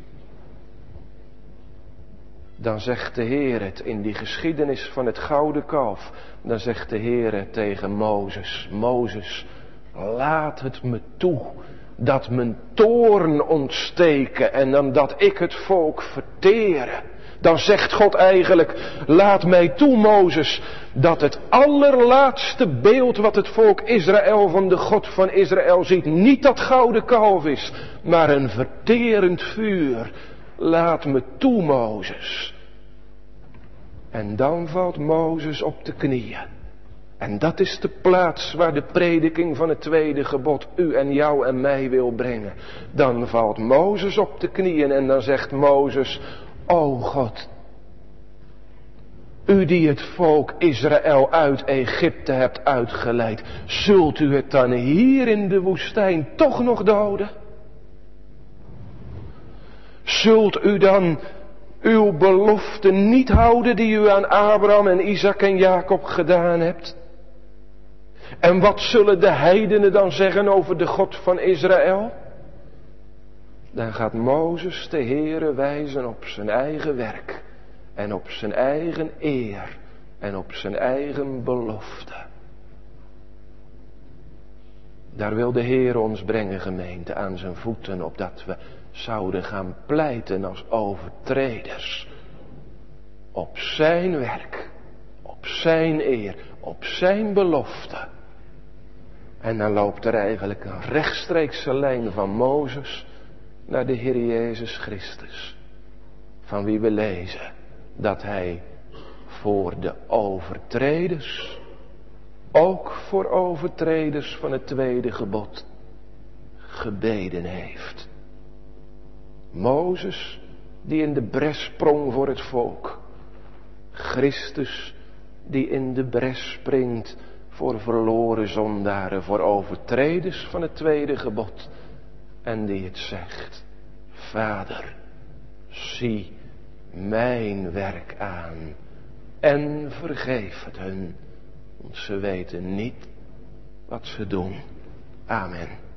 Dan zegt de Heer het in die geschiedenis van het gouden kalf. Dan zegt de Heer tegen Mozes. Mozes, laat het me toe dat mijn toorn ontsteken en dan dat ik het volk verteren. Dan zegt God eigenlijk, laat mij toe, Mozes, dat het allerlaatste beeld wat het volk Israël van de God van Israël ziet, niet dat gouden kalf is, maar een verterend vuur. Laat me toe, Mozes. En dan valt Mozes op de knieën. En dat is de plaats waar de prediking van het tweede gebod u en jou en mij wil brengen. Dan valt Mozes op de knieën en dan zegt Mozes, o God, u die het volk Israël uit Egypte hebt uitgeleid, zult u het dan hier in de woestijn toch nog doden? Zult u dan uw belofte niet houden die u aan Abraham en Isaac en Jacob gedaan hebt? En wat zullen de heidenen dan zeggen over de God van Israël? Dan gaat Mozes de Heere wijzen op zijn eigen werk en op zijn eigen eer en op zijn eigen belofte. Daar wil de Heer ons brengen, gemeente, aan zijn voeten, opdat we zouden gaan pleiten als overtreders. Op zijn werk, op zijn eer, op zijn belofte. En dan loopt er eigenlijk een rechtstreekse lijn van Mozes naar de Heer Jezus Christus. Van wie we lezen dat hij voor de overtreders, ook voor overtreders van het tweede gebod, gebeden heeft. Mozes die in de bres sprong voor het volk. Christus die in de bres springt voor verloren zondaren, voor overtreders van het tweede gebod. En die het zegt, Vader, zie mijn werk aan en vergeef het hun, want ze weten niet wat ze doen. Amen.